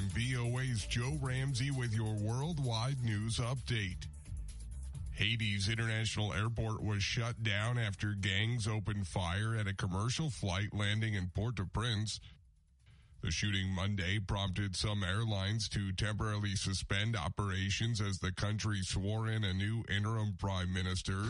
I'm VOA's Joe Ramsey with your worldwide news update. Haiti's international airport was shut down after gangs opened fire at a commercial flight landing in Port-au-Prince. The shooting Monday prompted some airlines to temporarily suspend operations as the country swore in a new interim prime minister.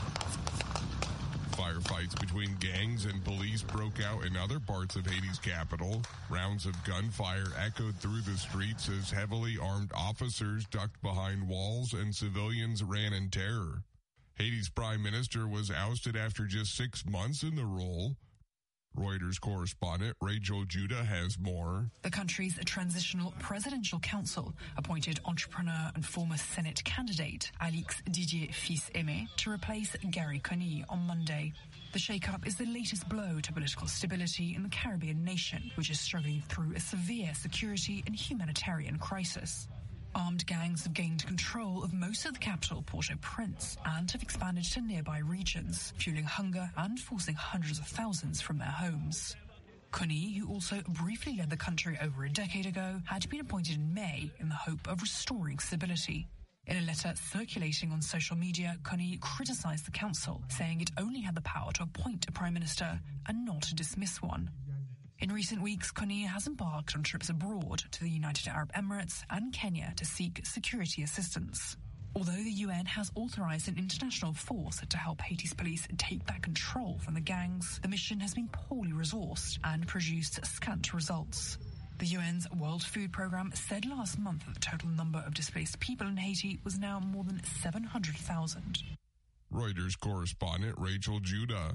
Firefights between gangs and police broke out in other parts of Haiti's capital. Rounds of gunfire echoed through the streets as heavily armed officers ducked behind walls and civilians ran in terror. Haiti's prime minister was ousted after just 6 months in the role. Reuters correspondent Rachel Judah has more. The country's transitional presidential council appointed entrepreneur and former Senate candidate Alix Didier Fils-Aimé to replace Gary Conille on Monday. The shake-up is the latest blow to political stability in the Caribbean nation, which is struggling through a severe security and humanitarian crisis. Armed gangs have gained control of most of the capital, Port-au-Prince, and have expanded to nearby regions, fueling hunger and forcing hundreds of thousands from their homes. Conille, who also briefly led the country over a decade ago, had been appointed in May in the hope of restoring stability. In a letter circulating on social media, Conille criticised the council, saying it only had the power to appoint a prime minister and not to dismiss one. In recent weeks, Conille has embarked on trips abroad to the United Arab Emirates and Kenya to seek security assistance. Although the UN has authorized an international force to help Haiti's police take back control from the gangs, the mission has been poorly resourced and produced scant results. The UN's World Food Programme said last month that the total number of displaced people in Haiti was now more than 700,000. Reuters correspondent Rachel Judah.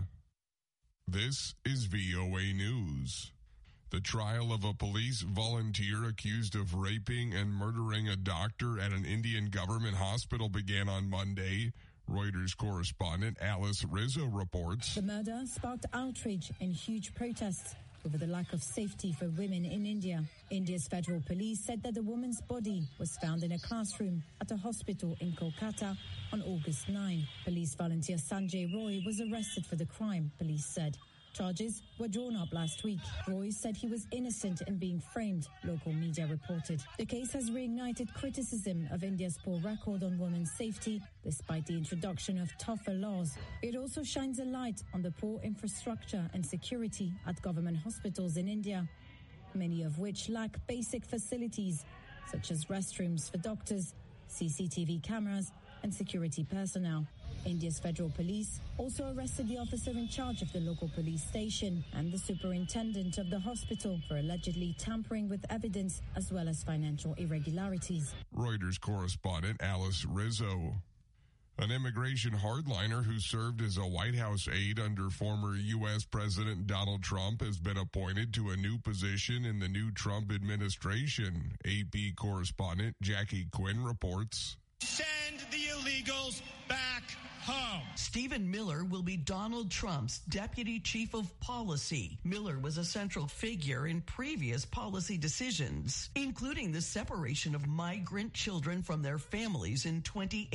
This is VOA News. The trial of a police volunteer accused of raping and murdering a doctor at an Indian government hospital began on Monday. Reuters correspondent Alice Rizzo reports. The murder sparked outrage and huge protests over the lack of safety for women in India. India's federal police said that the woman's body was found in a classroom at a hospital in Kolkata on August 9. Police volunteer Sanjay Roy was arrested for the crime, police said. Charges were drawn up last week. Roy said he was innocent in being framed, local media reported. The case has reignited criticism of India's poor record on women's safety, despite the introduction of tougher laws. It also shines a light on the poor infrastructure and security at government hospitals in India, many of which lack basic facilities, such as restrooms for doctors, CCTV cameras, and security personnel. India's federal police also arrested the officer in charge of the local police station and the superintendent of the hospital for allegedly tampering with evidence as well as financial irregularities. Reuters correspondent Alice Rizzo. An immigration hardliner who served as a White House aide under former U.S. President Donald Trump has been appointed to a new position in the new Trump administration. AP correspondent Jackie Quinn reports. Send the illegals back home. Stephen Miller will be Donald Trump's deputy chief of policy. Miller was a central figure in previous policy decisions, including the separation of migrant children from their families in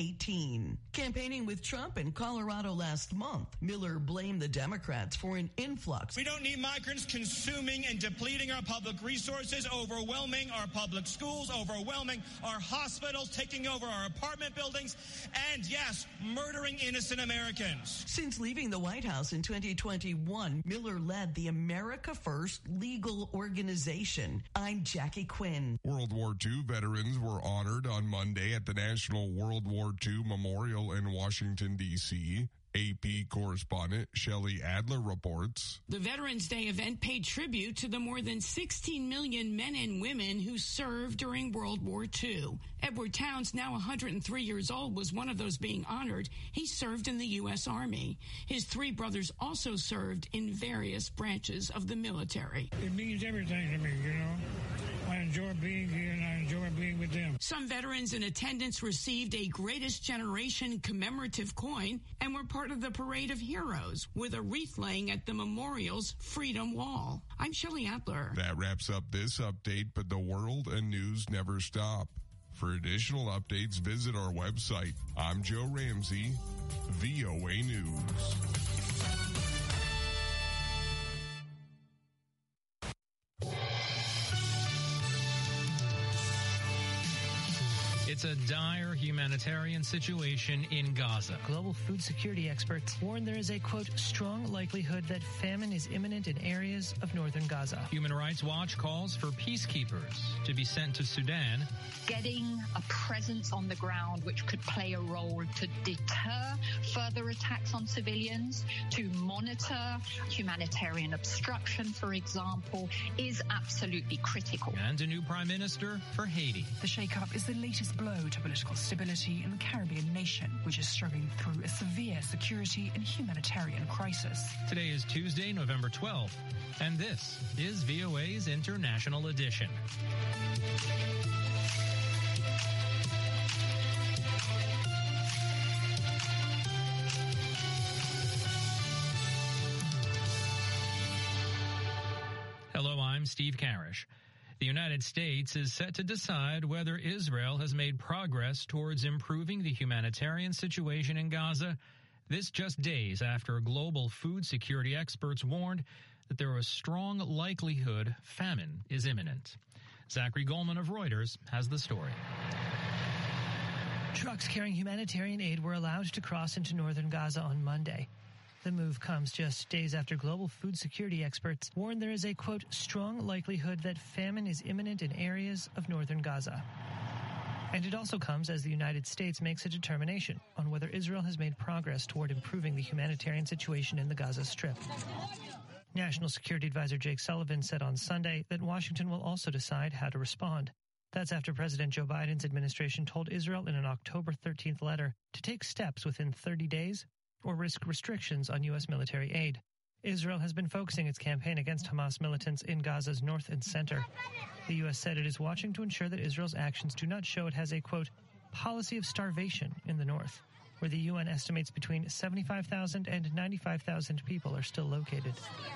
2018. Campaigning with Trump in Colorado last month, Miller blamed the Democrats for an influx. We don't need migrants consuming and depleting our public resources, overwhelming our public schools, overwhelming our hospitals, taking over our apartment buildings, and yes, murdering innocent Americans. Since leaving the White House in 2021, Miller led the America First legal organization. I'm Jackie Quinn. World War II veterans were honored on Monday at the National World War II Memorial in Washington, D.C. AP correspondent Shelley Adler reports. The Veterans Day event paid tribute to the more than 16 million men and women who served during World War II. Edward Towns, now 103 years old, was one of those being honored. He served in the U.S. Army. His three brothers also served in various branches of the military. It means everything to me, you know. I enjoy being here and I enjoy being with them. Some veterans in attendance received a Greatest Generation commemorative coin and were part of the Parade of Heroes with a wreath laying at the memorial's Freedom Wall. I'm Shelley Adler. That wraps up this update, but the world and news never stop. For additional updates, visit our website. I'm Joe Ramsey, VOA News. It's a dire humanitarian situation in Gaza. Global food security experts warn there is a, quote, strong likelihood that famine is imminent in areas of northern Gaza. Human Rights Watch calls for peacekeepers to be sent to Sudan. Getting a presence on the ground which could play a role to deter further attacks on civilians, to monitor humanitarian obstruction, for example, is absolutely critical. And a new prime minister for Haiti. The shake-up is the latest blow to political stability in the Caribbean nation, which is struggling through a severe security and humanitarian crisis. Today is Tuesday, November 12th, and this is VOA's International Edition. Hello, I'm Steve Karish. The United States is set to decide whether Israel has made progress towards improving the humanitarian situation in Gaza. This just days after global food security experts warned that there was strong likelihood famine is imminent. Zachary Goldman of Reuters has the story. Trucks carrying humanitarian aid were allowed to cross into northern Gaza on Monday. The move comes just days after global food security experts warn there is a, quote, strong likelihood that famine is imminent in areas of northern Gaza. And it also comes as the United States makes a determination on whether Israel has made progress toward improving the humanitarian situation in the Gaza Strip. National Security Advisor Jake Sullivan said on Sunday that Washington will also decide how to respond. That's after President Joe Biden's administration told Israel in an October 13th letter to take steps within 30 days or risk restrictions on U.S. military aid. Israel has been focusing its campaign against Hamas militants in Gaza's north and center. The U.S. said it is watching to ensure that Israel's actions do not show it has a, quote, policy of starvation in the north, where the UN estimates between 75,000 and 95,000 people are still located.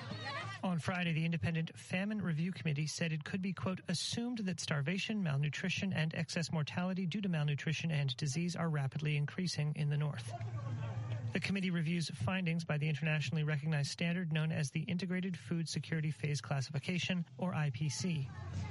On Friday, the Independent Famine Review Committee said it could be, quote, assumed that starvation, malnutrition, and excess mortality due to malnutrition and disease are rapidly increasing in the north. The committee reviews findings by the internationally recognized standard known as the Integrated Food Security Phase Classification, or IPC.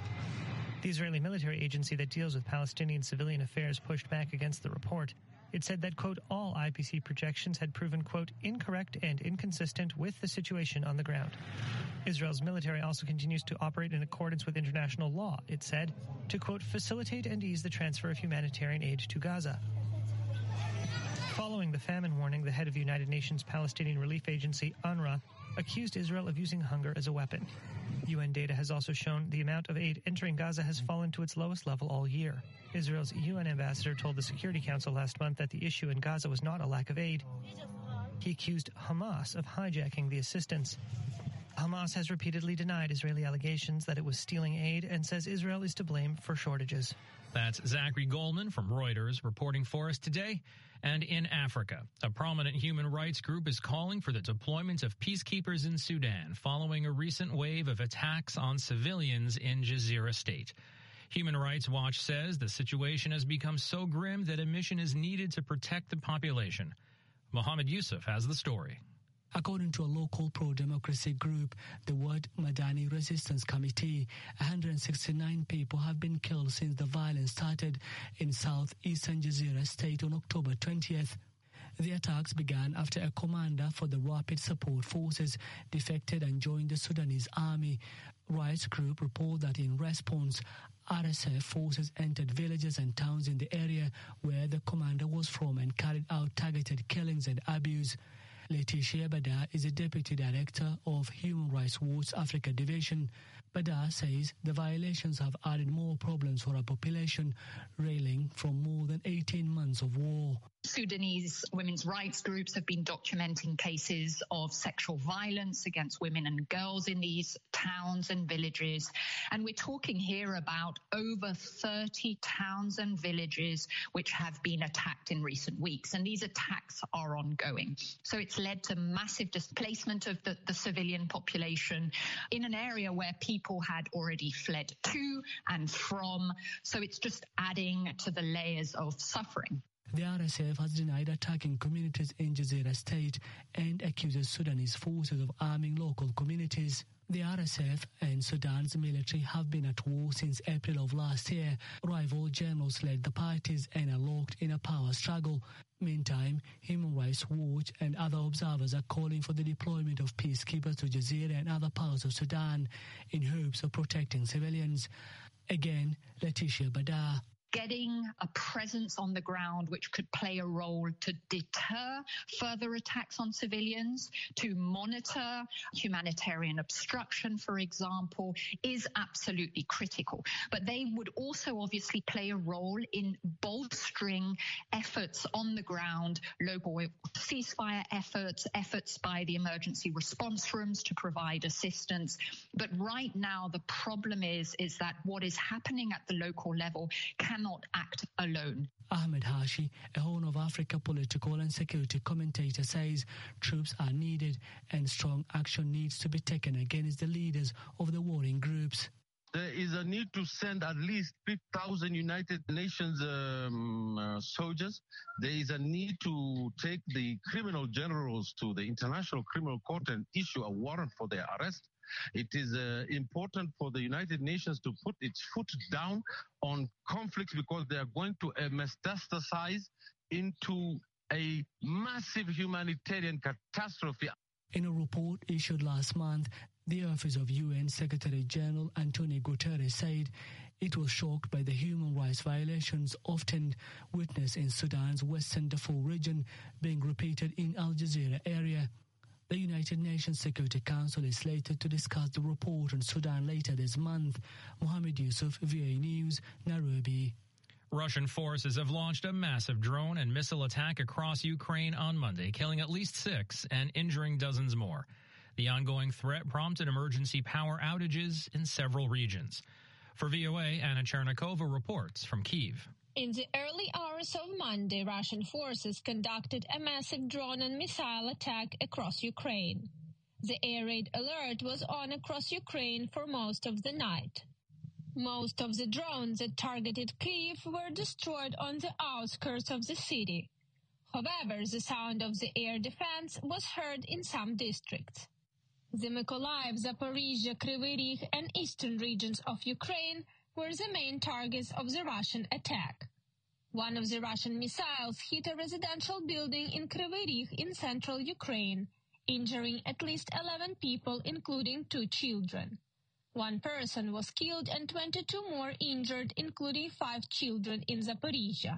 The Israeli military agency that deals with Palestinian civilian affairs pushed back against the report. It said that, quote, all IPC projections had proven, quote, incorrect and inconsistent with the situation on the ground. Israel's military also continues to operate in accordance with international law, it said, to, quote, facilitate and ease the transfer of humanitarian aid to Gaza. Following the famine warning, the head of the United Nations Palestinian Relief Agency, UNRWA, accused Israel of using hunger as a weapon. UN data has also shown the amount of aid entering Gaza has fallen to its lowest level all year. Israel's UN ambassador told the Security Council last month that the issue in Gaza was not a lack of aid. He accused Hamas of hijacking the assistance. Hamas has repeatedly denied Israeli allegations that it was stealing aid and says Israel is to blame for shortages. That's Zachary Goldman from Reuters reporting for us today. And in Africa, a prominent human rights group is calling for the deployment of peacekeepers in Sudan following a recent wave of attacks on civilians in Jazeera State. Human Rights Watch says the situation has become so grim that a mission is needed to protect the population. Mohammed Yusuf has the story. According to a local pro-democracy group, the Word Madani Resistance Committee, 169 people have been killed since the violence started in southeastern Jazeera State on October 20th. The attacks began after a commander for the Rapid Support Forces defected and joined the Sudanese army. Rights group report that in response, RSF forces entered villages and towns in the area where the commander was from and carried out targeted killings and abuse. Letitia Badar is a deputy director of Human Rights Watch Africa Division. Badar says the violations have added more problems for our population, reeling from more than 18 months of war. Sudanese women's rights groups have been documenting cases of sexual violence against women and girls in these towns and villages. And we're talking here about over 30 towns and villages which have been attacked in recent weeks. And these attacks are ongoing. So it's led to massive displacement of the civilian population in an area where people had already fled to and from. So it's just adding to the layers of suffering. The RSF has denied attacking communities in Jazeera state and accuses Sudanese forces of arming local communities. The RSF and Sudan's military have been at war since April of last year. Rival generals led the parties and are locked in a power struggle. Meantime, Human Rights Watch and other observers are calling for the deployment of peacekeepers to Jazeera and other parts of Sudan in hopes of protecting civilians. Again, Letitia Badar. Getting a presence on the ground which could play a role to deter further attacks on civilians, to monitor humanitarian obstruction, for example, is absolutely critical. But they would also obviously play a role in bolstering efforts on the ground, local ceasefire efforts by the emergency response rooms to provide assistance. But right now, the problem is that what is happening at the local level cannot act alone. Ahmed Hashi, a Horn of Africa political and security commentator, says troops are needed and strong action needs to be taken against the leaders of the warring groups. There is a need to send at least 5,000 United Nations soldiers. There is a need to take the criminal generals to the International Criminal Court and issue a warrant for their arrest. It is important for the United Nations to put its foot down on conflicts because they are going to metastasize into a massive humanitarian catastrophe. In a report issued last month, the Office of UN Secretary General Antonio Guterres said it was shocked by the human rights violations often witnessed in Sudan's Western Darfur region being repeated in Al Jazeera area. The United Nations Security Council is slated to discuss the report on Sudan later this month. Mohammed Yusuf, VOA News, Nairobi. Russian forces have launched a massive drone and missile attack across Ukraine on Monday, killing at least 6 and injuring dozens more. The ongoing threat prompted emergency power outages in several regions. For VOA, Anna Chernikova reports from Kyiv. In the early hours of Monday, Russian forces conducted a massive drone and missile attack across Ukraine. The air raid alert was on across Ukraine for most of the night. Most of the drones that targeted Kyiv were destroyed on the outskirts of the city. However, the sound of the air defense was heard in some districts. The Mykolaiv, Zaporizhia, Kryvyi Rih, and eastern regions of Ukraine were the main targets of the Russian attack. One of the Russian missiles hit a residential building in Kryvyi Rih in central Ukraine, injuring at least 11 people, including 2 children. 1 person was killed and 22 more injured, including 5 children in Zaporizhia.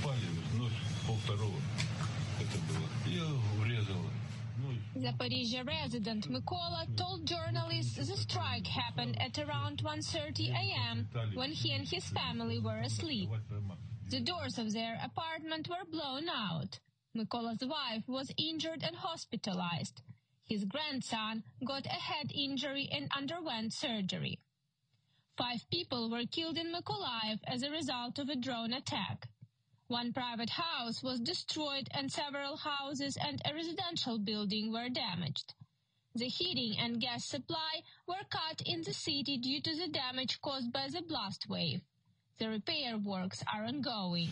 Zaporizhia resident Mykola told journalists the strike happened at around 1:30 a.m. when he and his family were asleep. The doors of their apartment were blown out. Mykola's wife was injured and hospitalized. His grandson got a head injury and underwent surgery. 5 people were killed in Mykolaiv as a result of a drone attack. 1 private house was destroyed and several houses and a residential building were damaged. The heating and gas supply were cut in the city due to the damage caused by the blast wave. The repair works are ongoing.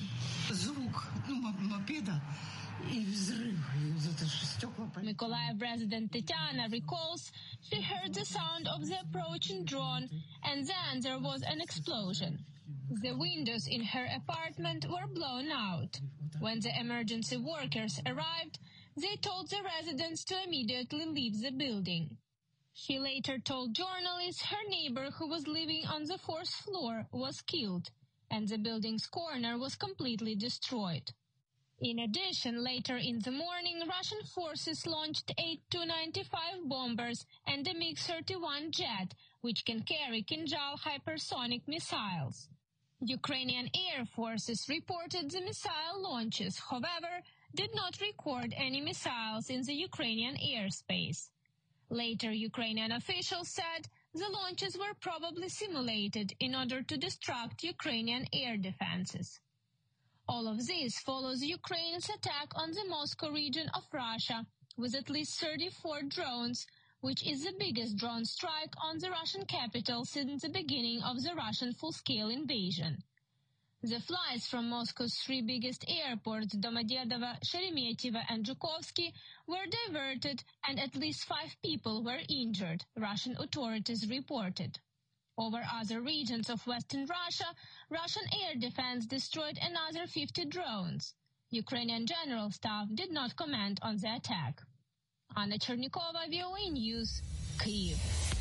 Mykolaiv resident Tetiana recalls she heard the sound of the approaching drone and then there was an explosion. The windows in her apartment were blown out. When the emergency workers arrived, they told the residents to immediately leave the building. She later told journalists her neighbor who was living on the 4th floor was killed, and the building's corner was completely destroyed. In addition, later in the morning, Russian forces launched 8 Tu-95 bombers and a MiG-31 jet, which can carry Kinjal hypersonic missiles. Ukrainian Air Forces reported the missile launches, however, did not record any missiles in the Ukrainian airspace. Later, Ukrainian officials said the launches were probably simulated in order to distract Ukrainian air defenses. All of this follows Ukraine's attack on the Moscow region of Russia, with at least 34 drones, which is the biggest drone strike on the Russian capital since the beginning of the Russian full-scale invasion. The flights from Moscow's three biggest airports, Domodedovo, Sheremetyevo and Zhukovsky, were diverted and at least 5 people were injured, Russian authorities reported. Over other regions of western Russia, Russian air defense destroyed another 50 drones. Ukrainian General Staff did not comment on the attack. Anna Chernikova, VOA News, Kyiv.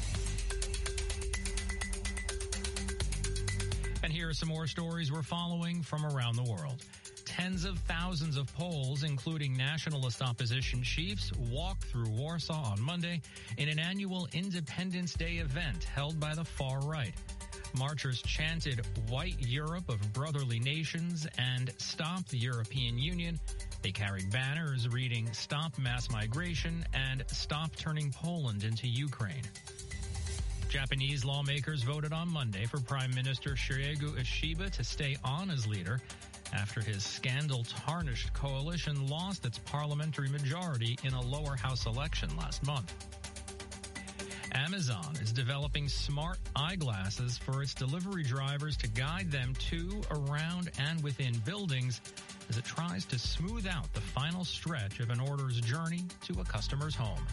And here are some more stories we're following from around the world. Tens of thousands of Poles, including nationalist opposition chiefs, walked through Warsaw on Monday in an annual Independence Day event held by the far right. Marchers chanted "White Europe of Brotherly Nations" and "Stop the European Union." They carried banners reading "Stop Mass Migration" and "Stop Turning Poland into Ukraine." Japanese lawmakers voted on Monday for Prime Minister Shigeru Ishiba to stay on as leader after his scandal-tarnished coalition lost its parliamentary majority in a lower house election last month. Amazon is developing smart eyeglasses for its delivery drivers to guide them to, around, and within buildings as it tries to smooth out the final stretch of an order's journey to a customer's home.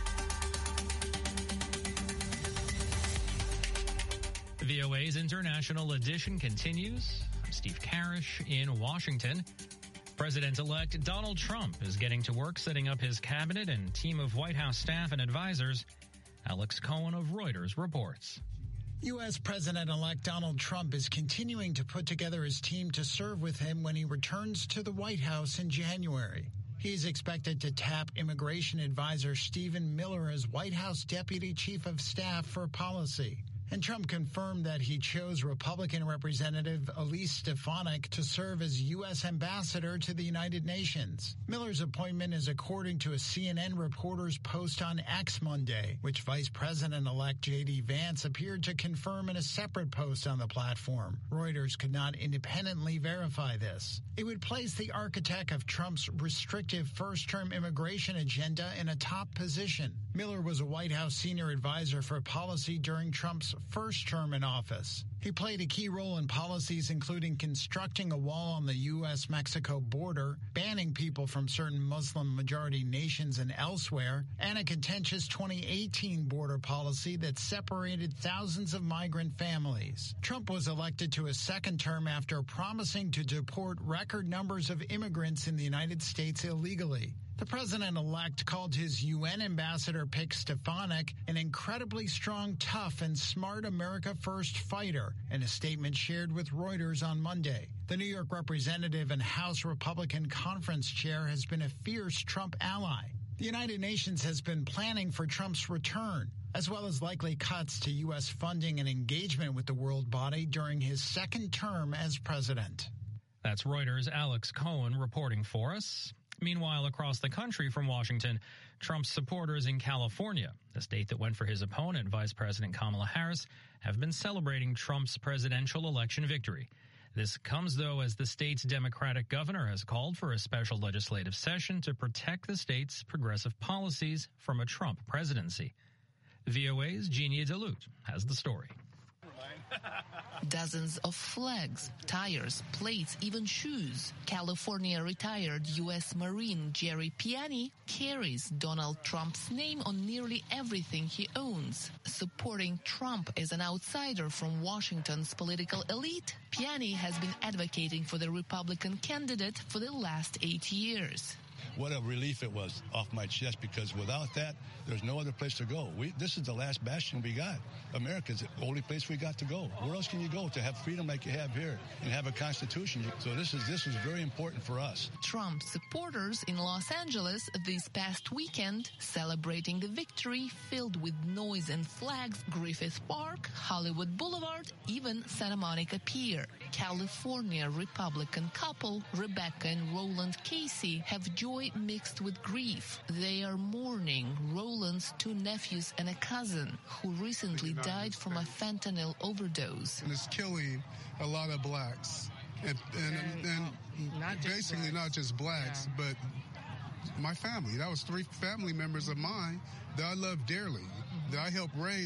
VOA's International Edition continues. I'm Steve Karish in Washington. President-elect Donald Trump is getting to work setting up his cabinet and team of White House staff and advisors. Alex Cohen of Reuters reports. U.S. President-elect Donald Trump is continuing to put together his team to serve with him when he returns to the White House in January. He's expected to tap immigration advisor Stephen Miller as White House Deputy Chief of Staff for Policy. And Trump confirmed that he chose Republican Representative Elise Stefanik to serve as U.S. ambassador to the United Nations. Miller's appointment is according to a CNN reporter's post on X Monday, which Vice President-elect J.D. Vance appeared to confirm in a separate post on the platform. Reuters could not independently verify this. It would place the architect of Trump's restrictive first-term immigration agenda in a top position. Miller was a White House senior advisor for policy during Trump's first term in office. He played a key role in policies including constructing a wall on the U.S.-Mexico border, banning people from certain Muslim-majority nations and elsewhere, and a contentious 2018 border policy that separated thousands of migrant families. Trump was elected to a second term after promising to deport record numbers of immigrants in the United States illegally. The president-elect called his UN ambassador pick Stefanik an incredibly strong, tough, and smart America First fighter in a statement shared with Reuters on Monday. The New York representative and House Republican conference chair has been a fierce Trump ally. The United Nations has been planning for Trump's return, as well as likely cuts to U.S. funding and engagement with the world body during his second term as president. That's Reuters' Alex Cohen reporting for us. Meanwhile, across the country from Washington, Trump's supporters in California, the state that went for his opponent, Vice President Kamala Harris, have been celebrating Trump's presidential election victory. This comes, though, as the state's Democratic governor has called for a special legislative session to protect the state's progressive policies from a Trump presidency. VOA's Genia DeLute has the story. Dozens of flags, tires, plates, even shoes. California retired U.S. Marine Jerry Piani carries Donald Trump's name on nearly everything he owns. Supporting Trump as an outsider from Washington's political elite, Piani has been advocating for the Republican candidate for the last 8 years. What a relief it was off my chest, because without that, there's no other place to go. This is the last bastion we got. America's the only place we got to go. Where else can you go to have freedom like you have here and have a constitution? So this is very important for us. Trump supporters in Los Angeles this past weekend celebrating the victory filled with noise and flags Griffith Park, Hollywood Boulevard, even Santa Monica Pier. California Republican couple Rebecca and Roland Casey have joy mixed with grief. They are mourning Roland's 2 nephews and a cousin who recently died from a fentanyl overdose. And it's killing a lot of blacks. And basically not just blacks, but my family. That was 3 family members of mine that I love dearly, that I helped raise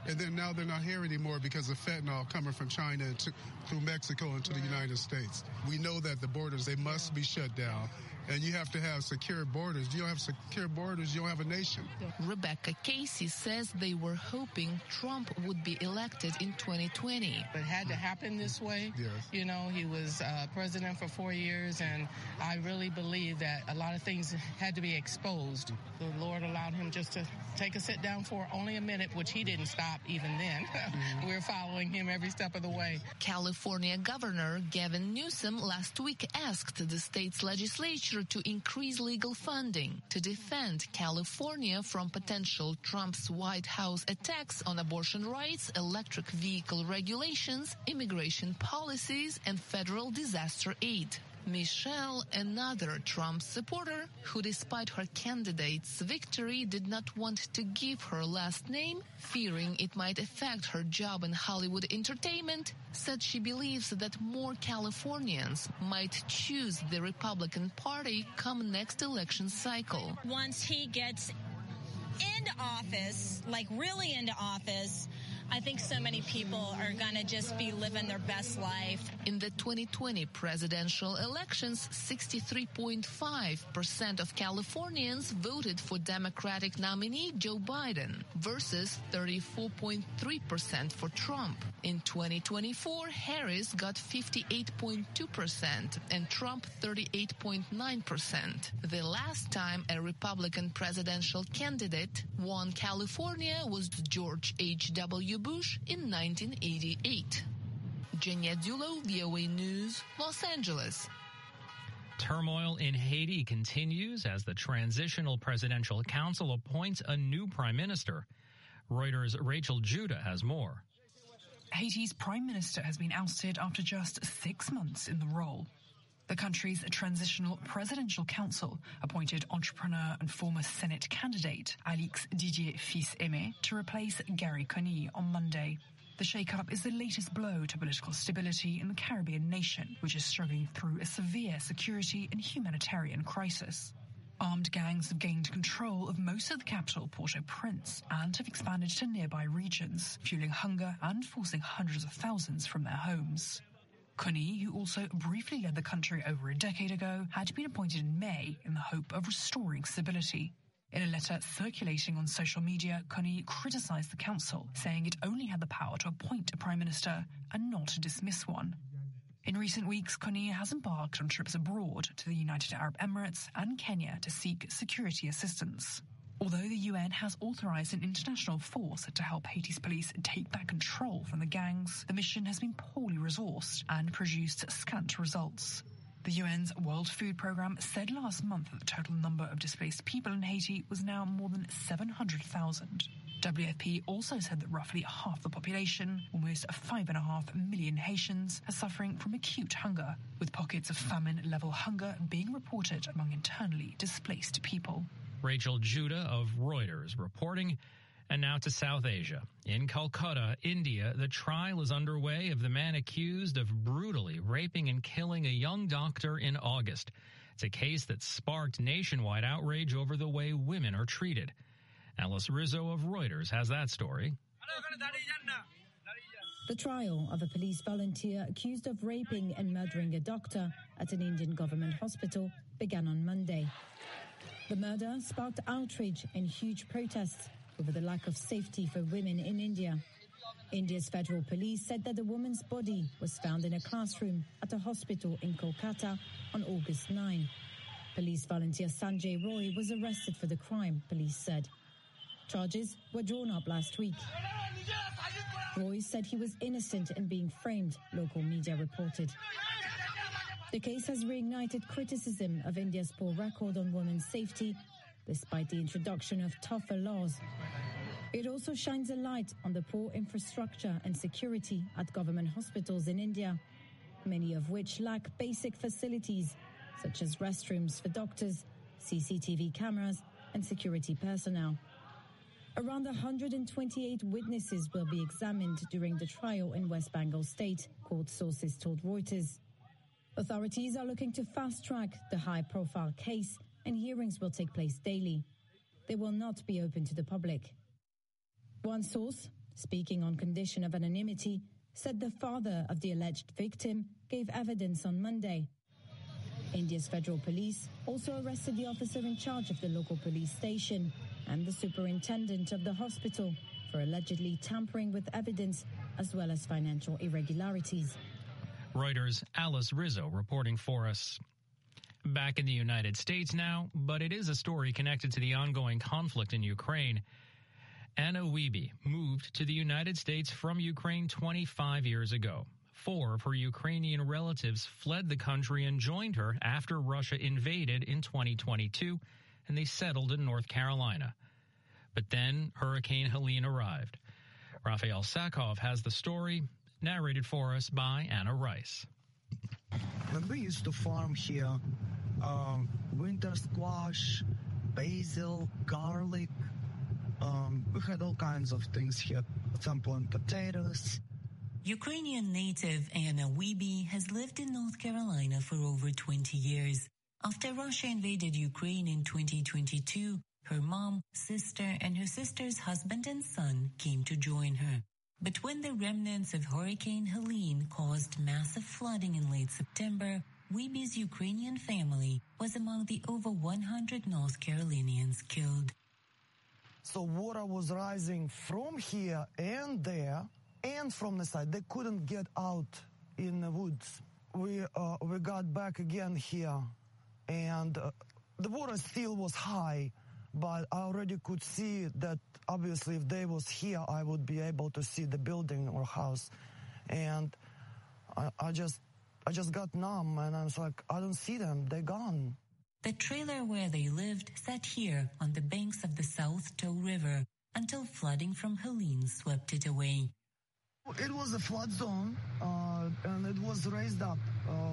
And then now they're not here anymore because of fentanyl coming from China through Mexico into the United States. We know that the borders, they must be shut down. And you have to have secure borders. You don't have secure borders, you don't have a nation. Rebecca Casey says they were hoping Trump would be elected in 2020. It had to happen this way. Yes. You know, he was president for 4 years, and I really believe that a lot of things had to be exposed. The Lord allowed him just to take a sit down for only a minute, which he didn't stop even then. We were following him every step of the way. California Governor Gavin Newsom last week asked the state's legislature to increase legal funding to defend California from potential Trump's White House attacks on abortion rights, electric vehicle regulations, immigration policies, and federal disaster aid. Michelle, another Trump supporter, who despite her candidate's victory did not want to give her last name, fearing it might affect her job in Hollywood entertainment, said she believes that more Californians might choose the Republican Party come next election cycle. Once he gets into office, like really into office, I think so many people are going to just be living their best life. In the 2020 presidential elections, 63.5% of Californians voted for Democratic nominee Joe Biden versus 34.3% for Trump. In 2024, Harris got 58.2% and Trump 38.9%. The last time a Republican presidential candidate won California was George H.W. Bush in 1988. Genia Dulo, VOA News, Los Angeles. Turmoil in Haiti continues as the Transitional Presidential Council appoints a new prime minister. Reuters' Rachel Judah has more. Haiti's prime minister has been ousted after just 6 months in the role. The country's Transitional Presidential Council appointed entrepreneur and former Senate candidate Alix Didier Fils-Aimé to replace Gary Conille on Monday. The shake-up is the latest blow to political stability in the Caribbean nation, which is struggling through a severe security and humanitarian crisis. Armed gangs have gained control of most of the capital, Port-au-Prince, and have expanded to nearby regions, fueling hunger and forcing hundreds of thousands from their homes. Conille, who also briefly led the country over a decade ago, had been appointed in May in the hope of restoring stability. In a letter circulating on social media, Conille criticized the council, saying it only had the power to appoint a prime minister and not to dismiss one. In recent weeks, Conille has embarked on trips abroad to the United Arab Emirates and Kenya to seek security assistance. Although the UN has authorized an international force to help Haiti's police take back control from the gangs, the mission has been poorly resourced and produced scant results. The UN's World Food Programme said last month that the total number of displaced people in Haiti was now more than 700,000. WFP also said that roughly half the population, almost 5.5 million Haitians, are suffering from acute hunger, with pockets of famine-level hunger being reported among internally displaced people. Rachel Judah of Reuters reporting. And now to South Asia. In Calcutta, India, the trial is underway of the man accused of brutally raping and killing a young doctor in August. It's a case that sparked nationwide outrage over the way women are treated. Alice Rizzo of Reuters has that story. The trial of a police volunteer accused of raping and murdering a doctor at an Indian government hospital began on Monday. The murder sparked outrage and huge protests over the lack of safety for women in India. India's federal police said that the woman's body was found in a classroom at a hospital in Kolkata on August 9. Police volunteer Sanjay Roy was arrested for the crime, police said. Charges were drawn up last week. Roy said he was innocent and being framed, local media reported. The case has reignited criticism of India's poor record on women's safety, despite the introduction of tougher laws. It also shines a light on the poor infrastructure and security at government hospitals in India, many of which lack basic facilities, such as restrooms for doctors, CCTV cameras, and security personnel. Around 128 witnesses will be examined during the trial in West Bengal State, court sources told Reuters. Authorities are looking to fast-track the high-profile case, and hearings will take place daily. They will not be open to the public. One source speaking on condition of anonymity, said the father of the alleged victim gave evidence on Monday. India's federal police also arrested the officer in charge of the local police station and the superintendent of the hospital for allegedly tampering with evidence as well as financial irregularities. Reuters' Alice Rizzo reporting for us. Back in the United States now, but it is a story connected to the ongoing conflict in Ukraine. Anna Wiebe moved to the United States from Ukraine 25 years ago. 4 of her Ukrainian relatives fled the country and joined her after Russia invaded in 2022, and they settled in North Carolina. But then Hurricane Helene arrived. Raphael Sakov has the story, narrated for us by Anna Rice. When we used to farm here, winter squash, basil, garlic, we had all kinds of things here. At some point, potatoes. Ukrainian native Anna Wiebe has lived in North Carolina for over 20 years. After Russia invaded Ukraine in 2022, her mom, sister, and her sister's husband and son came to join her. But when the remnants of Hurricane Helene caused massive flooding in late September, Wiebe's Ukrainian family was among the over 100 North Carolinians killed. So water was rising from here and there and from the side. They couldn't get out in the woods. We got back again here, and the water still was high, but I already could see that obviously if they was here, I would be able to see the building or house. And I just got numb, and I was like, I don't see them. They're gone. The trailer where they lived sat here on the banks of the South Tow River until flooding from Helene swept it away. It was a flood zone, and it was raised up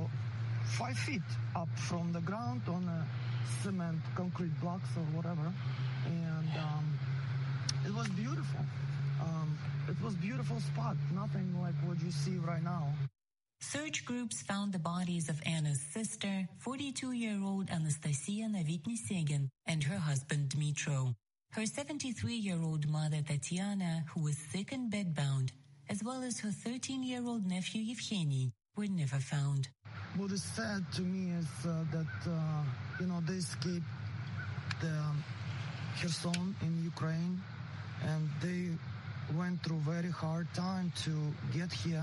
5 feet up from the ground on cement, concrete blocks or whatever. And it was beautiful. It was a beautiful spot, nothing like what you see right now. Search groups found the bodies of Anna's sister, 42-year-old Anastasia Novitny-Segin, and her husband Dmitro. Her 73-year-old mother Tatiana, who was sick and bedbound, as well as her 13-year-old nephew Yevgeny, were never found. What is sad to me is that, they escaped the Kherson in Ukraine, and they went through a very hard time to get here.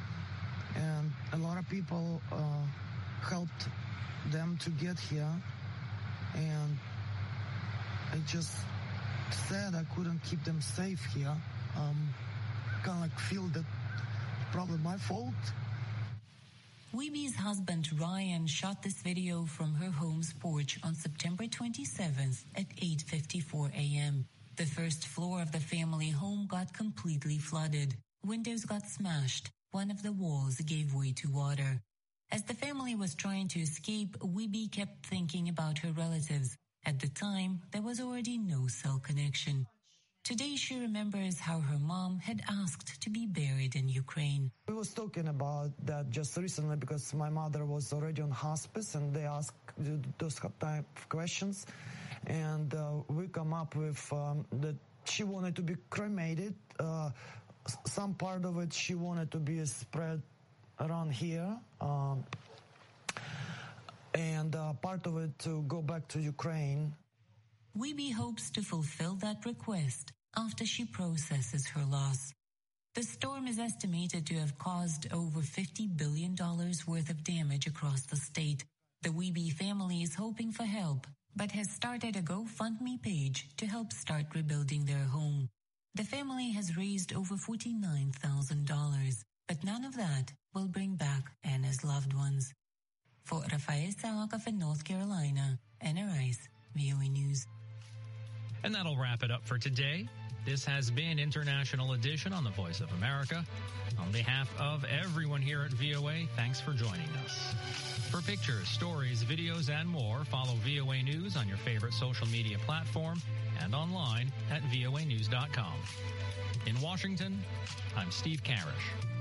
And a lot of people helped them to get here. And it's just sad I couldn't keep them safe here. Kind of like feel that probably my fault. Wiebe's husband Ryan shot this video from her home's porch on September 27th at 8:54 a.m. The first floor of the family home got completely flooded. Windows got smashed. One of the walls gave way to water. As the family was trying to escape, Wiebe kept thinking about her relatives. At the time, there was already no cell connection. Today, she remembers how her mom had asked to be buried in Ukraine. We was talking about that just recently because my mother was already on hospice and they asked those type of questions. And we come up with that she wanted to be cremated. Some part of it she wanted to be spread around here. And part of it to go back to Ukraine. Wiebe hopes to fulfill that request after she processes her loss. The storm is estimated to have caused over $50 billion worth of damage across the state. The Wiebe family is hoping for help, but has started a GoFundMe page to help start rebuilding their home. The family has raised over $49,000, but none of that will bring back Anna's loved ones. For Raphael Sakov in North Carolina, Anna Rice, VOA News. And that'll wrap it up for today. This has been International Edition on the Voice of America. On behalf of everyone here at VOA, thanks for joining us. For pictures, stories, videos, and more, follow VOA News on your favorite social media platform and online at voanews.com. In Washington, I'm Steve Karish.